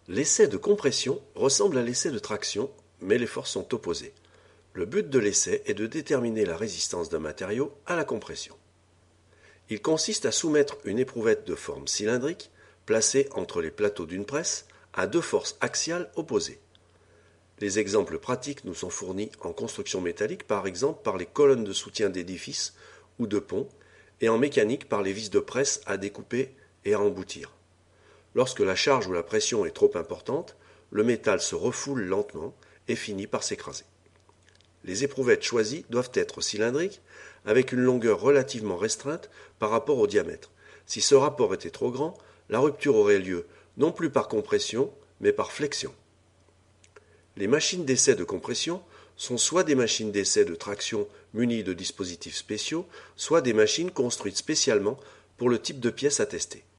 L'essai de compression ressemble à l'essai de traction, mais les forces sont opposées. Le but de l'essai est de déterminer la résistance d'un matériau à la compression. Il consiste à soumettre une éprouvette de forme cylindrique, placée entre les plateaux d'une presse, à deux forces axiales opposées. Les exemples pratiques nous sont fournis en construction métallique, par exemple par les colonnes de soutien d'édifices ou de ponts, et en mécanique par les vis de presse à découper et à emboutir. Lorsque la charge ou la pression est trop importante, le métal se refoule lentement et finit par s'écraser. Les éprouvettes choisies doivent être cylindriques, avec une longueur relativement restreinte par rapport au diamètre. Si ce rapport était trop grand, la rupture aurait lieu non plus par compression, mais par flexion. Les machines d'essai de compression sont soit des machines d'essai de traction munies de dispositifs spéciaux, soit des machines construites spécialement pour le type de pièces à tester.